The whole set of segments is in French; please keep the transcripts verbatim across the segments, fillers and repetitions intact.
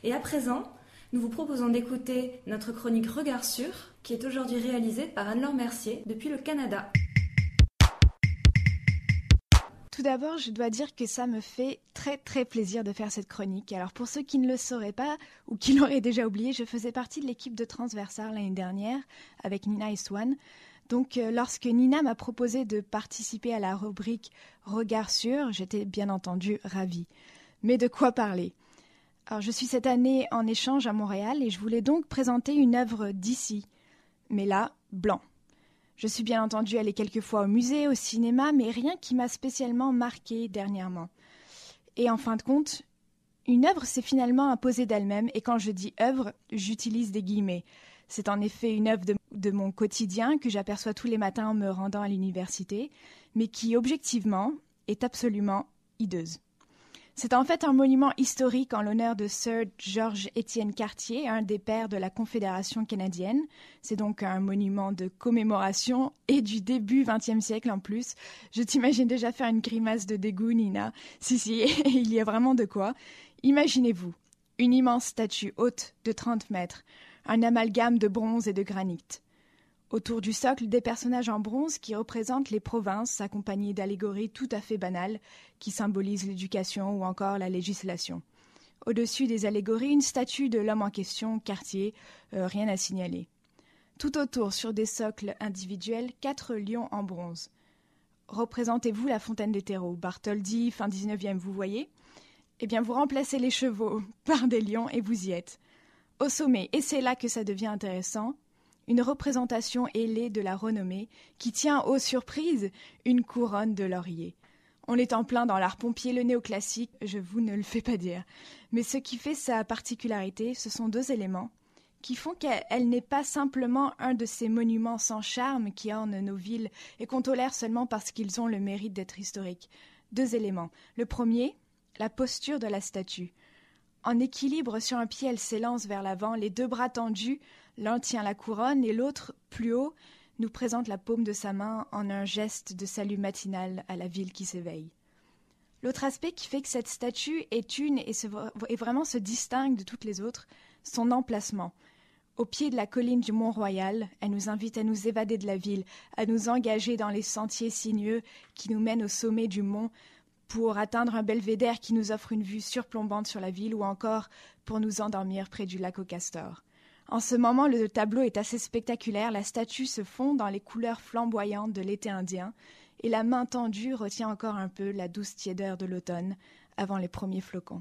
Et à présent, nous vous proposons d'écouter notre chronique Regard Sûr, qui est aujourd'hui réalisée par Anne-Laure Mercier depuis le Canada. Tout d'abord, je dois dire que ça me fait très très plaisir de faire cette chronique. Alors pour ceux qui ne le sauraient pas ou qui l'auraient déjà oublié, je faisais partie de l'équipe de Transversal l'année dernière avec Nina et Swan. Donc euh, lorsque Nina m'a proposé de participer à la rubrique Regard Sûr, j'étais bien entendu ravie. Mais de quoi parler ? Alors je suis cette année en échange à Montréal et je voulais donc présenter une œuvre d'ici. Mais là, blanc. Je suis bien entendu allée quelques fois au musée, au cinéma, mais rien qui m'a spécialement marquée dernièrement. Et en fin de compte, une œuvre s'est finalement imposée d'elle-même, et quand je dis œuvre, j'utilise des guillemets. C'est en effet une œuvre de, de mon quotidien que j'aperçois tous les matins en me rendant à l'université, mais qui, objectivement, est absolument hideuse. C'est en fait un monument historique en l'honneur de Sir Georges-Étienne Cartier, un des pères de la Confédération canadienne. C'est donc un monument de commémoration et du début vingtième siècle en plus. Je t'imagine déjà faire une grimace de dégoût, Nina. Si, si, il y a vraiment de quoi. Imaginez-vous, une immense statue haute de trente mètres, un amalgame de bronze et de granit. Autour du socle, des personnages en bronze qui représentent les provinces, accompagnés d'allégories tout à fait banales qui symbolisent l'éducation ou encore la législation. Au-dessus des allégories, une statue de l'homme en question, Cartier, euh, rien à signaler. Tout autour, sur des socles individuels, quatre lions en bronze. Représentez-vous la fontaine des terreaux, Bartholdi, fin dix-neuvième, vous voyez ? Eh bien, vous remplacez les chevaux par des lions et vous y êtes. Au sommet, et c'est là que ça devient intéressant, une représentation ailée de la renommée qui tient aux surprises une couronne de laurier. On est en plein dans l'art pompier, le néoclassique, je vous ne le fais pas dire. Mais ce qui fait sa particularité, ce sont deux éléments qui font qu'elle n'est pas simplement un de ces monuments sans charme qui ornent nos villes et qu'on tolère seulement parce qu'ils ont le mérite d'être historiques. Deux éléments. Le premier, la posture de la statue. En équilibre sur un pied, elle s'élance vers l'avant, les deux bras tendus. L'un tient la couronne et l'autre, plus haut, nous présente la paume de sa main en un geste de salut matinal à la ville qui s'éveille. L'autre aspect qui fait que cette statue est une et, se, et vraiment se distingue de toutes les autres, son emplacement. Au pied de la colline du Mont-Royal, elle nous invite à nous évader de la ville, à nous engager dans les sentiers sinueux qui nous mènent au sommet du mont pour atteindre un belvédère qui nous offre une vue surplombante sur la ville ou encore pour nous endormir près du lac aux castors. En ce moment, le tableau est assez spectaculaire, la statue se fond dans les couleurs flamboyantes de l'été indien et la main tendue retient encore un peu la douce tiédeur de l'automne avant les premiers flocons.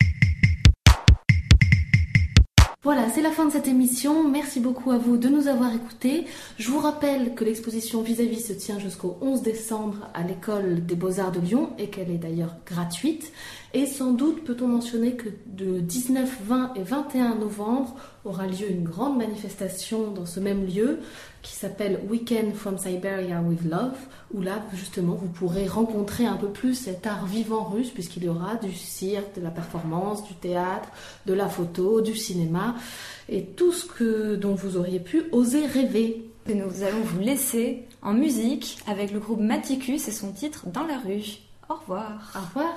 Voilà, c'est la fin de cette émission. Merci beaucoup à vous de nous avoir écoutés. Je vous rappelle que l'exposition Vis-à-vis se tient jusqu'au onze décembre à l'École des Beaux-Arts de Lyon et qu'elle est d'ailleurs gratuite. Et sans doute peut-on mentionner que de dix-neuf, vingt et vingt et un novembre aura lieu une grande manifestation dans ce même lieu qui s'appelle Weekend from Siberia with Love, où là justement vous pourrez rencontrer un peu plus cet art vivant russe puisqu'il y aura du cirque, de la performance, du théâtre, de la photo, du cinéma et tout ce que, dont vous auriez pu oser rêver. Et nous allons vous laisser en musique avec le groupe Maticus et son titre Dans la rue. Au revoir. Au revoir.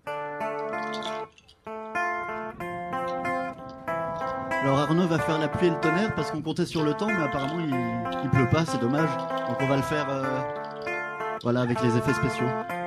Alors Arnaud va faire la pluie et le tonnerre parce qu'on comptait sur le temps, mais apparemment il, il pleut pas, c'est dommage. Donc on va le faire euh, voilà, avec les effets spéciaux.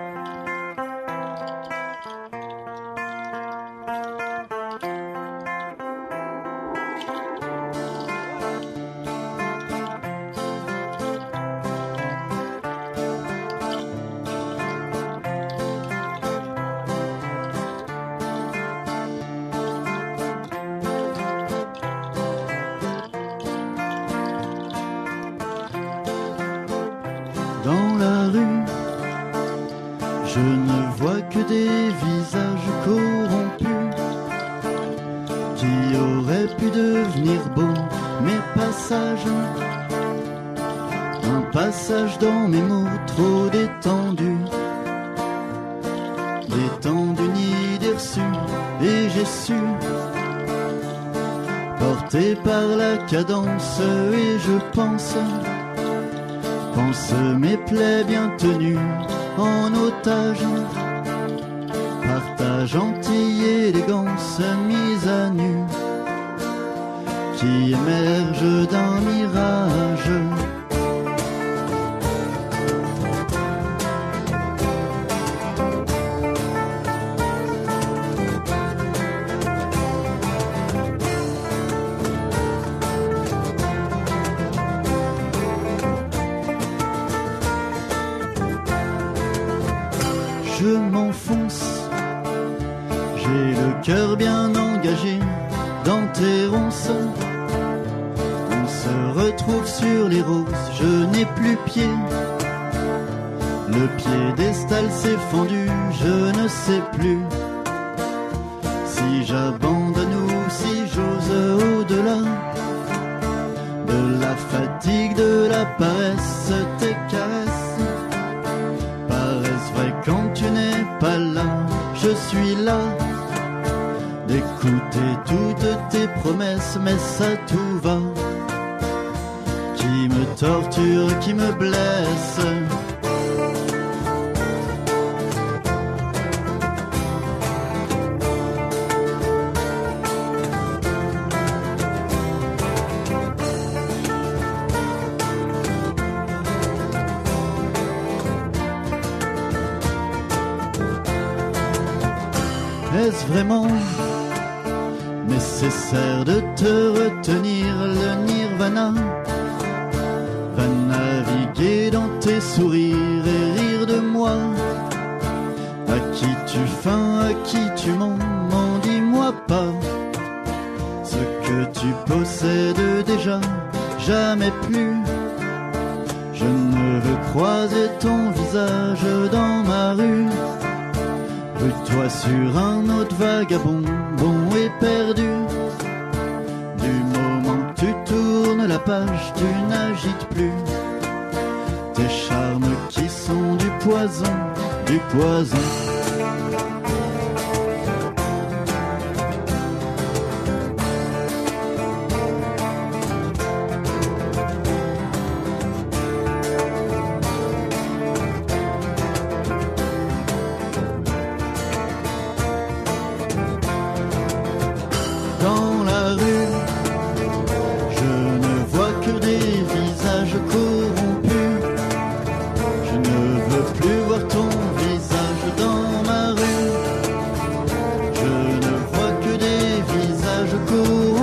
Dans la rue, je ne vois que des visages corrompus qui auraient pu devenir beaux, mes passages. Un passage dans mes mots trop détendus, détendu ni idée reçue, et j'ai su, porté par la cadence, et je pense pense mes plaies bien tenues en otage, partage anti-élégance mise à nu. qui émerge d'un mirage. Je m'enfonce, j'ai le cœur bien engagé dans tes ronces. On se retrouve sur les roses, je n'ai plus pied. Le piédestal s'est fendu, je ne sais plus si j'abandonne ou si j'ose au-delà de la fatigue, de la paresse, tes caresses paraissent vraies quand tu n'es pas là. Je suis là d'écouter toutes tes promesses, mais ça tout va, qui me torture, qui me blesse. Est-ce vraiment nécessaire de te retenir? Le nirvana va naviguer dans tes sourires et rire de moi. À qui tu feins, à qui tu mens, m'en dis-moi pas ce que tu possèdes déjà, jamais plus. Je ne veux croiser ton visage dans ma rue. Rue-toi sur un autre vagabond, bon et perdu. Du moment que tu tournes la page, tu n'agites plus tes charmes qui sont du poison, du poison. Dans la rue, je ne vois que des visages corrompus. Je ne veux plus voir ton visage dans ma rue. Je ne vois que des visages corrompus.